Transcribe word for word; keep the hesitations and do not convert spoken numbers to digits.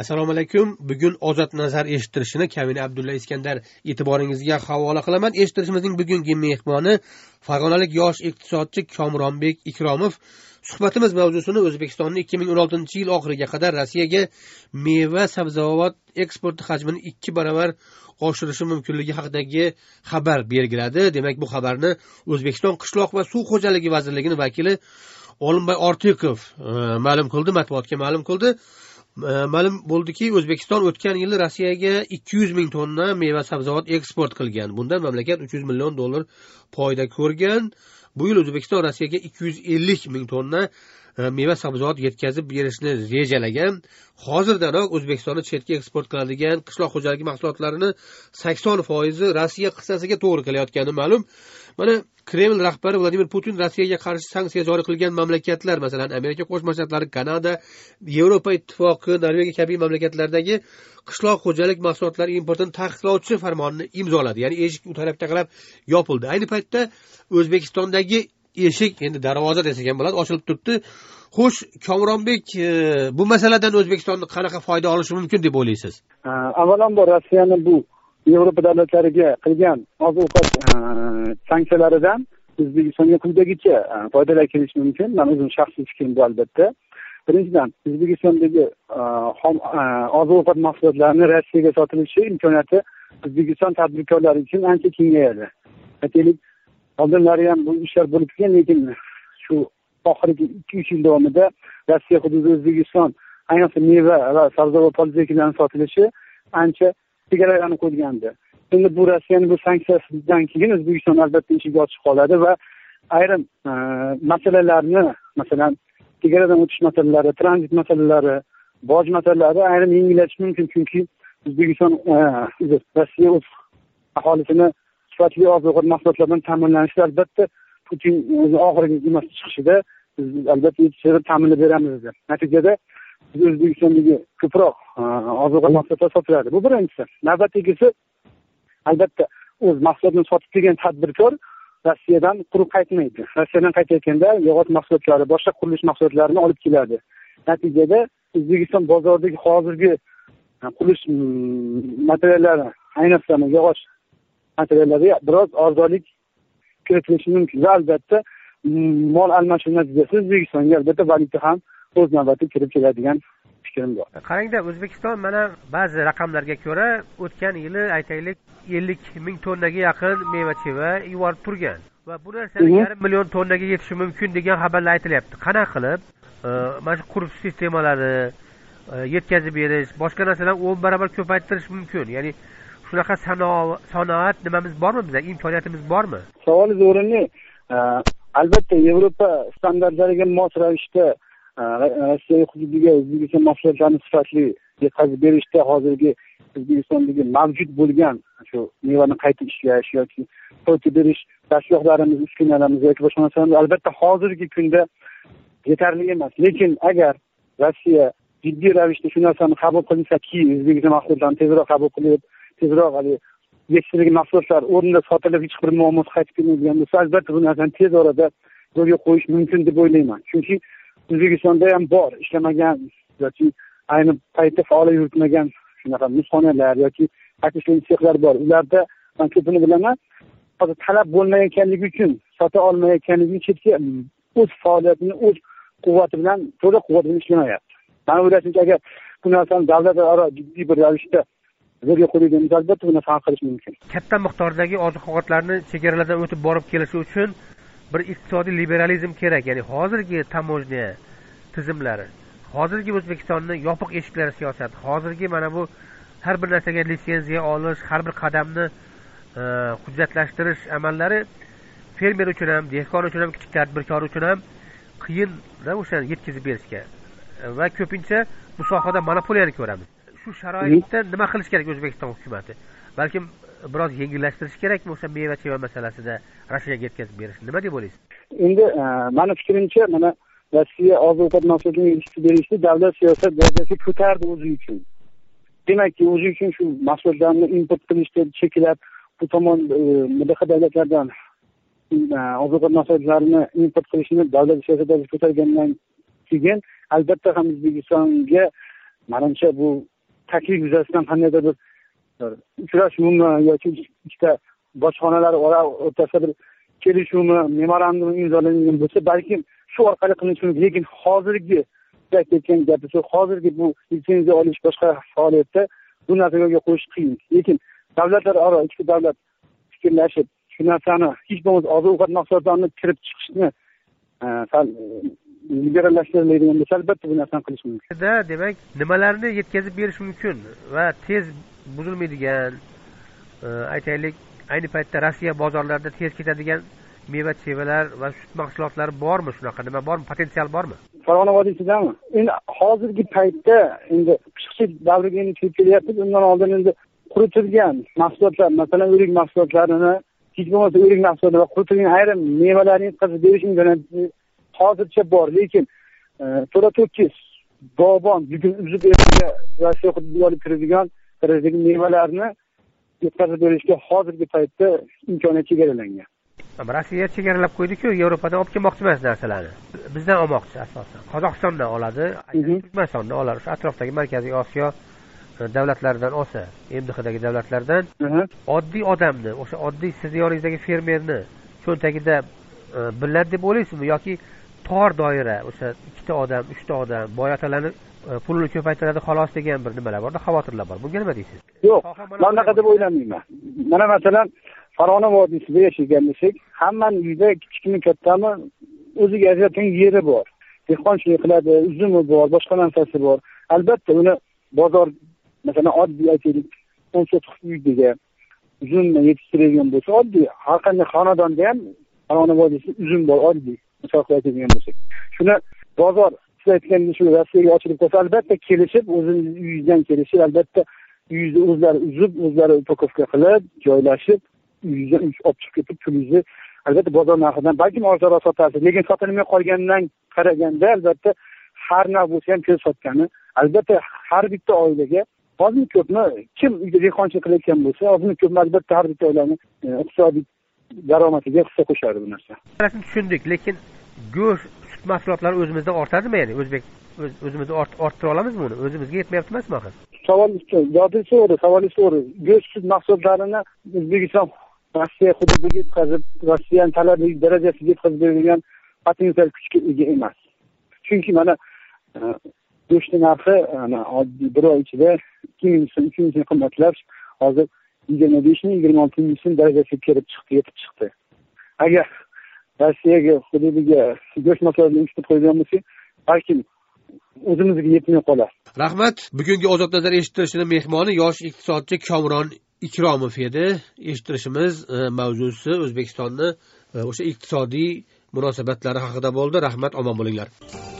Assalomu alaykum. Bugun ozod nazar eshittirishini Kamina Abdulla Iskandar e'tiboringizga havola qilaman. Eshittirishimizning bugungi mehmoni Farg'onalik yosh iqtisodchi Komronbek Ikromov. Suhbatimiz mavzusini O'zbekistonning ikki ming o'n oltinchi yil oxiriga qadar Rossiyaga meva sabzavot eksporti hajmini ikki barobar oshirishi mumkinligi haqidagi xabar belgiladi. Demak, bu xabarni O'zbekiston qishloq va suv xo'jaligi vazirligining vakili Olimboy Ortiqov ma'lum qildi, matbuotga ma'lum qildi. Ma'lum bo'ldiki, O'zbekiston o'tgan yili Rossiyaga ikki yuz ming tonna meva sabzavot eksport qilgan. Bundan mamlakat uch yuz million dollar foyda ko'rgan. Bu yil O'zbekiston Rossiyaga ikki yuz ellik ming tonna meva sabzavot yetkazib berishni rejalagan. Hozirdanoq O'zbekistonning chetga eksport qiladigan qishloq xo'jaligi mahsulotlarini sakson foiz Rossiya qissasiga to'g'ri kelayotgani ma'lum. Mana Kreml rahbari Vladimir Putin Rossiyaga qarshi sanksiya joriy qilgan mamlakatlar, masalan, Amerika Qo'shma Shtatlari, Kanada, Yevropa Ittifoqi, Norvegiya kabi mamlakatlardagi qishloq xo'jalik mahsulotlari importini taqiqlovchi farmonni imzoladi. Ya'ni eshik u tarafga qarab yopildi. Ayni paytda O'zbekistondagi eshik, endi darvoza desak ham bo'ladi, ochilib turibdi. Xo'sh, Komronbek, bu masaladan O'zbekiston qanaqa foyda olishi mumkin deb o'ylaysiz? Avvalambor Rossiyani bu Yevropa davlatlariga qilgan oziq-ovqat sanksiyalaridan O'zbekistonga quyidagicha foydalar kelishi mumkin. Men o'zim shaxsiy fikrim bu albatta. Birinchidan, O'zbekistondagi oziq-ovqat mahsulotlarini Rossiyaga sotilishi imkoniyati O'zbekiston tadbirkorlari uchun ancha kengayadi. Aytaylik, oldinlari ham bu ishlar bo'lib kelgan, lekin shu oxirgi ikki uch yil davomida Rossiya hududida O'zbekiston ayniqsa meva va sabzavot polizekilarning sotilishi ancha chegaralanib qo'ygandi. Endi bu Rossiyaning bu sanksiyasidan keyin O'zbekiston albatta eshik ochib qoladi va ayrim masalalarni, masalan, chegaradan o'tish masalalari, tranzit masalalari, boj masalalari ayrim yengillashishi mumkin, chunki O'zbekiston Rossiya o'z aholisini sifatli oziq-ovqat mahsulotlaridan ta'minlanishda albatta Putin o'zi oxirgi emas chiqishida biz albatta yetishtirib ta'minlab beramiz dedi. Natijada biz O'zbekistondagi ko'proq oziq-ovqat mahsulotlar sotiladi. Bu birinchisi. Navbatdagisi, albatta o'z mahsulotini sotib kelgan tadbirkor Rossiyadan quruq qaytmaydi. Rossiyadan qaytayotganda yog'och mahsulotlari, boshqa qurilish mahsulotlarini olib keladi. Natijada O'zbekiston bozoridagi hozirgi qurilish materiallari, ayniqsa yog'och materiallariga biroz arzonlik kiritilishi mumkin. Va albatta mol almashinuv natijasida O'zbekistonga albatta valyuta ham o'z navbatida kirib keladigan fikrim bor. Qarangda, O'zbekiston mana ba'zi raqamlarga ko'ra o'tgan yili aytaylik ellik ming tonnaga yaqin meva-cheva yuborib turgan va bu narsaning yarim million tonnaga yetishi mumkin degan xabarlar aytilyapti. Qanaqa qilib mana shu qurilish sistemalari yetkazib berish, boshqa narsalarni o'n barobar ko'paytirish mumkin? Ya'ni shunaqa sanoat nimamiz bormi, bizda imkoniyatimiz bormi? Savolingiz o'rinli. Albatta Yevropa standartlariga mos ravishda Rossiya hududiga O'zbekiston mahsulotlarini sifatli yetkazib berishda hozirgi O'zbekistondagi mavjud bo'lgan shu mevani qayta ishlash yoki sotib berish tashkilotlarimiz, uskunalarimiz yoki boshqa narsalar albatta hozirgi kunda yetarli emas. Lekin agar Rossiya jiddiy ravishda shu narsani qabul qilsa-ki, O'zbekiston mahsulotlarini tezroq qabul qilib, tezroq hali yetishtirilgan mahsulotlar o'rnida sotilib hech bir muammo qaytib kelmaydigan bo'lsa, albatta bu narsani tez orada yo'lga qo'yish mumkin deb o'ylayman. Chunki O'zbekistonda ham bor ishlamagan yoki ayni paytda faoliyat yuritmagan shunaqa muzxonalar yoki paketlanish sexlar bor. Ularda men ko'pini bilaman, hozir talab bo'lmayotganligi uchun sota olmayotganligi chetga o'z faoliyatini o'z quvvati bilan, to'liq quvvat bilan ishlamayapti. Men o'ylaymanki, agar bu narsani davlatlararo jiddiy bir ravishda yo'lga qo'yilgan albatta buni hal qilish mumkin. Katta miqdordagi oziq-ovqatlarni chegaralardan o'tib borib kelishi uchun bir iqtisodiy liberalizm kerak. Ya'ni hozirgi tamojna tizimlari, hozirgi O'zbekistonning yopiq eshiklari siyosati, hozirgi mana bu har bir narsaga litsenziya olish, har bir qadamni hujjatlashtirish amallari fermer uchun ham, dehqon uchun ham, kichik tadbirkor uchun ham qiyin o'shani yetkazib berishga va ko'pincha bu sohada monopoliyani ko'ramiz. Shu sharoitda nima qilish kerak O'zbekiston hukumati? Balkim biroz yengillashtirish kerakmi o'sha meva-cheva masalasida Rossiyaga yetkazib berish? Nima deb o'ylaysiz? Endi meni fikrimcha, mana Rossiya oziq-ovqat mahsulotlarini yetkazib berishni davlat siyosat darajasiga ko'tardi o'zi uchun. Demakki, o'zi uchun shu mahsulotlarni import qilishda cheklab, bu tomon boshqa davlatlardan oziq-ovqat mahsulotlarini import qilishni davlat siyosat darajasiga ko'targandan keyin albatta ham O'zbekistonga Menimcha bu taklif yuzasidan qandaydir bir uchrashuvmi yoki ikkita bojxonalar o'rtasida bir kelishuvmi, memorandum imzolangan bo'lsa, balkim shu orqali qilinishi mumkin. Lekin hozirgi aytayotgan gapi shu, hozirgi bu litsenziya olish boshqa faoliyatda bu narsaga yo'l qo'yish qiyin. Lekin davlatlararo ikki davlat fikrlashib, shu narsani hech bo'lmasa oziq-ovqat mahsulotlarini kirib chiqishni sal liberallashtiriladigan bo'lsa, albatta bu narsani qilish mumkin. Demak, nimalarni yetkazib berish mumkin va tez buzilmaydigan, aytaylik, ayni paytda Rossiya bozorlarida tez ketadigan meva-chevalar va sut mahsulotlari bormi? Shunaqa nima bormi? Potensial bormi? Farg'ona vodiysidami? Endi hozirgi paytda endi pishiqchilik davriga endi kirib kelyapmiz. Undan oldin endi quritilgan mahsulotlar, masalan, o'rik mahsulotlarini, hech bo'lmasa o'rik mahsulotlari va quritilgan ayrim mevalarni yetkazib berish imkoniyati hozircha bor. Lekin to'la to'kis bog'bon bugun uzib ertaga Rossiya hududiga olib kiradigan tarazdagi mevalarni yetkazib berishga hozirgi paytda imkoniyat chegaralangan. Rossiya chegaralab qo'ydi-ku, Yevropadan olib kelmoqchi emas narsalarni. Bizdan olmoqchi asosan. Qozog'istondan oladi, Turkmanistondan oladi. Shu atrofdagi Markaziy Osiyo davlatlaridan olsa, M D Xdagi davlatlardan oddiy odamni, o'sha oddiy siz yoningizdagi fermerni cho'ntagida biladi deb o'ylaysizmi yoki tor doira, o'sha ikkita odam, uchta odam boyotalarni pulini ko'paytiradi xolos degan bir nimalar bor, xavotirlar bor. Bunga nima deysiz? Yo'q, men unaqa deb o'ylamayman. Mana masalan, Farg'ona vodiysida yashagan bo'lsak, hammaning uyida kichkina kattami o'ziga ajratgan yeri bor. Dehqonchilik qiladi, uzumi bor, boshqa narsasi bor. Albatta uni bozor, masalan, oddiy aytaylik, o'n sotix uydaga uzumni yetishtiradigan bo'lsa, oddiy har qanday xonadonda ham Farg'ona vodiysida uzum bor, oddiy. Misol qilib aytadigan bo'lsak, shuni bozor siz aytgandek shu Rossiyaga ochilib qolsa, albatta kelishib, o'zingiz uyingizdan kelishib, albatta uyingizni o'zlari uzib, o'zlari upakovka qilib, joylashib, uyingizdan olib chiqib ketib, pulingizni albatta bozor narxidan balkim arzonroq sotasiz. Lekin sotilmay qolgandan qaraganda albatta har narx bo'lsa ham ko'p sotgani, albatta har bitta oilaga ozmi ko'pmi kim uyda dehqonchilik qilayotgan bo'lsa, ozmi ko'pmi albatta har bitta oilaning iqtisodiy daromadiga hissa qo'shadi bu narsa. Tushundik, lekin go'sht, sut mahsulotlari o'zimizda ortadimi, ya'ni o'zbek o'zimizda orttira olamizmi uni? O'zimizga yetmayapti emasmi axir? Savol javob to'g'ri, savol to'g'ri. Go'sht, sut mahsulotlarini O'zbekiston Rossiya hududiga yetkazib, Rossiyaning talabi darajasiga yetkazib beradigan potensial kuchga ega emas. Chunki mana go'shtning narxi oddiy bir oy ichida ikki ming so'm, uch ming so'm qimmatlab, hozir yigirma besh ming, yigirma olti ming so'm darajasiga kelib chiqdi, yetib chiqdi. Agar Rossiyaga hududiga go'sht mahsulotlarini eksport qilgan bo'lsak, balki o'zimizga yetmay qolar. Rahmat. Bugungi Ozod nazar eshittirishning mehmoni yosh iqtisodchi Komron Ikromov edi. Eshittirishimiz mavzusi O'zbekistonning o'sha iqtisodiy munosabatlari haqida bo'ldi. Rahmat, omon bo'linglar.